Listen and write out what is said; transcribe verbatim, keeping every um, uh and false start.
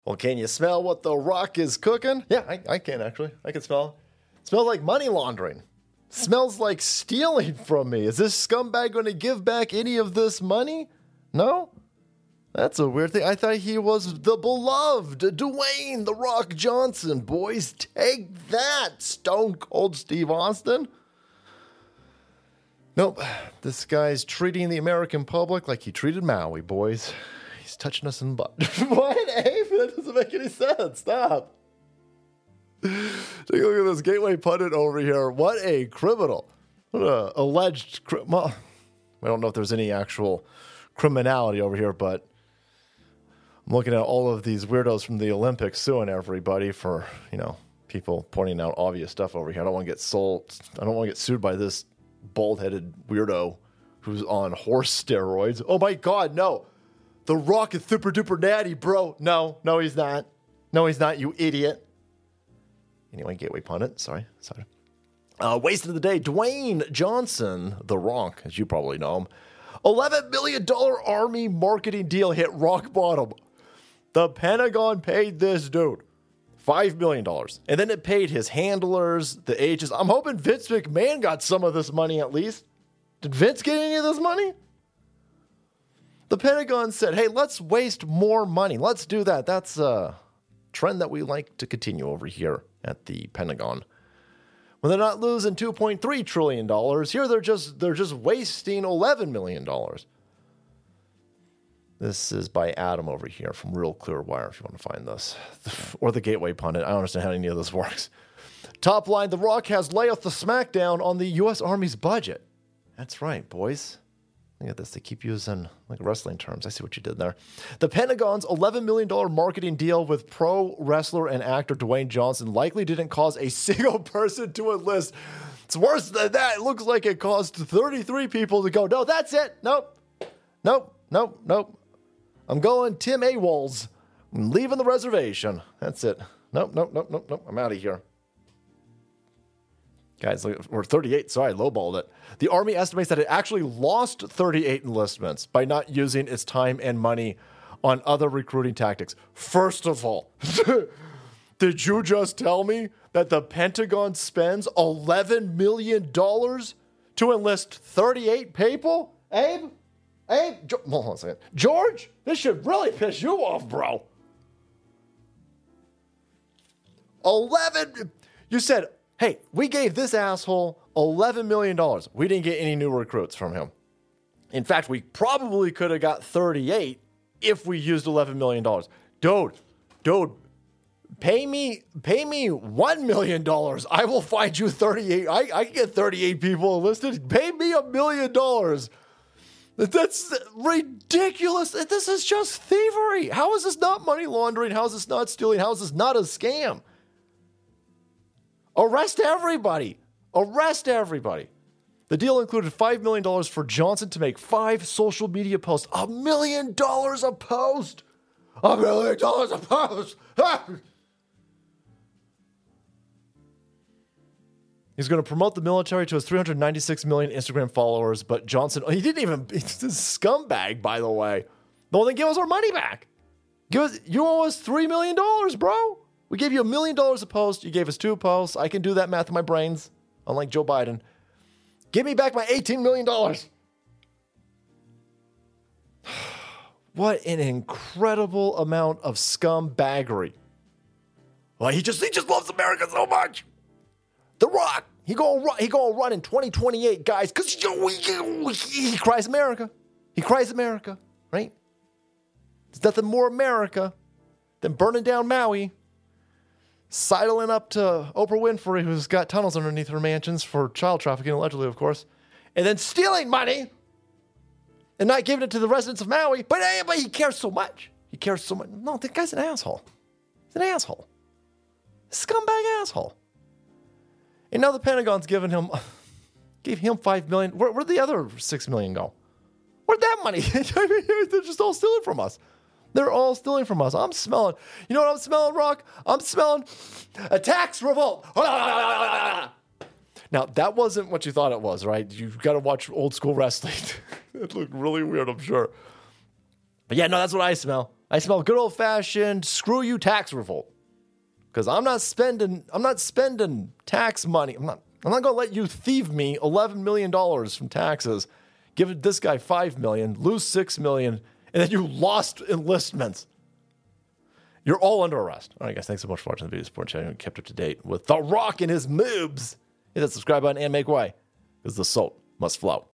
Well, can you smell what The Rock is cooking? Yeah, I, I can actually. I can smell. It smells like money laundering. Smells like stealing from me. Is this scumbag going to give back any of this money? No? That's a weird thing. I thought he was the beloved Dwayne The Rock Johnson. Boys, take that, Stone Cold Steve Austin. Nope. This guy's treating the American public like he treated Maui, boys. He's touching us in the butt. What, Abe? That doesn't make any sense. Stop. Take a look at this Gateway pundit over here. What a criminal. What a alleged cri- well, I don't know if there's any actual criminality over here, but I'm looking at all of these weirdos from the Olympics suing everybody for, you know, people pointing out obvious stuff over here. I don't want to get sold. I don't want to get sued by this bald-headed weirdo who's on horse steroids. Oh my God, no. The Rock is super duper natty, bro. No, no, he's not. No, he's not, you idiot. Anyway, Gateway pundit. Sorry, sorry. Uh, waste of the day, Dwayne Johnson, The Rock, as you probably know him. eleven million dollars Army marketing deal hit rock bottom. The Pentagon paid this dude five million dollars. And then it paid his handlers, the agents. I'm hoping Vince McMahon got some of this money at least. Did Vince get any of this money? The Pentagon said, hey, let's waste more money. Let's do that. That's a trend that we like to continue over here at the Pentagon. When they're not losing two point three trillion dollars, here they're just they're just wasting eleven million dollars. This is by Adam over here from Real Clear Wire, if you want to find this. Or the Gateway pundit. I don't understand how any of this works. Top line, The Rock has laid the smackdown on the U S Army's budget. That's right, boys. Look at this. They keep using like wrestling terms. I see what you did there. The Pentagon's eleven million dollars marketing deal with pro wrestler and actor Dwayne Johnson likely didn't cause a single person to enlist. It's worse than that. It looks like it caused thirty-three people to go, no, that's it. Nope. Nope. Nope. Nope. I'm going Tim AWOLs. I'm leaving the reservation. That's it. Nope. Nope. Nope. Nope. Nope. I'm out of here. Guys, we're thirty-eight. Sorry, I lowballed it. The Army estimates that it actually lost thirty-eight enlistments by not using its time and money on other recruiting tactics. First of all, did you just tell me that the Pentagon spends eleven million dollars to enlist thirty-eight people? Abe? Abe? Jo- Hold on a second. George, this should really piss you off, bro. eleven. You said, hey, we gave this asshole eleven million dollars. We didn't get any new recruits from him. In fact, we probably could have got thirty-eight if we used eleven million dollars. Dude, dude, pay me pay me one million dollars. I will find you thirty-eight. I, I can get thirty-eight people enlisted. Pay me a million dollars. That's ridiculous. This is just thievery. How is this not money laundering? How is this not stealing? How is this not a scam? Arrest everybody. Arrest everybody. The deal included five million dollars for Johnson to make five social media posts. A million dollars a post. A million dollars a post. He's going to promote the military to his three hundred ninety-six million Instagram followers, but Johnson, he didn't even, he's a scumbag, by the way. No, then give us our money back. Give us, you owe us three million dollars, bro. We gave you a million dollars a post. You gave us two posts. I can do that math in my brains, unlike Joe Biden. Give me back my eighteen million dollars. What an incredible amount of scumbaggery. Well, he just he just loves America so much. The Rock, he gonna run, he gonna run in twenty twenty-eight, guys, because he, he cries America. He cries America, right? There's nothing more America than burning down Maui, sidling up to Oprah Winfrey, who's got tunnels underneath her mansions for child trafficking, allegedly, of course, and then stealing money and not giving it to the residents of Maui. But, hey, but he cares so much. He cares so much. No, that guy's an asshole. He's an asshole. A scumbag asshole. And now the Pentagon's giving him, gave him five million dollars. Where, where'd the other six million dollars go? Where'd that money? They're just all stealing from us. They're all stealing from us. I'm smelling. You know what I'm smelling, Rock? I'm smelling a tax revolt. Now, that wasn't what you thought it was, right? You've got to watch old school wrestling. It looked really weird, I'm sure. But yeah, no, that's what I smell. I smell good old-fashioned screw you tax revolt. Because I'm not spending, I'm not spending tax money. I'm not, I'm not going to let you thieve me eleven million dollars from taxes, give this guy five million dollars, lose six million dollars, and then you lost enlistments. You're all under arrest. All right, guys, thanks so much for watching the video. Support channel and kept up to date with The Rock and his moves. Hit that subscribe button and make way, because the salt must flow.